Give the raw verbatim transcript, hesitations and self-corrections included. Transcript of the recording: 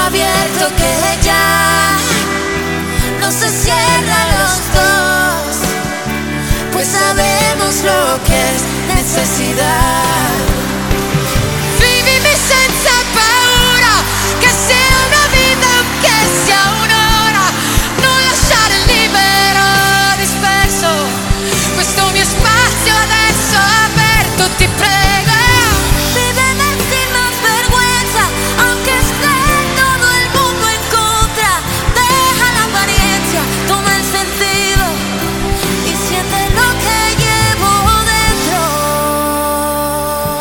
abierto que ya no se cierran los dos, pues sabemos lo que es necesidad.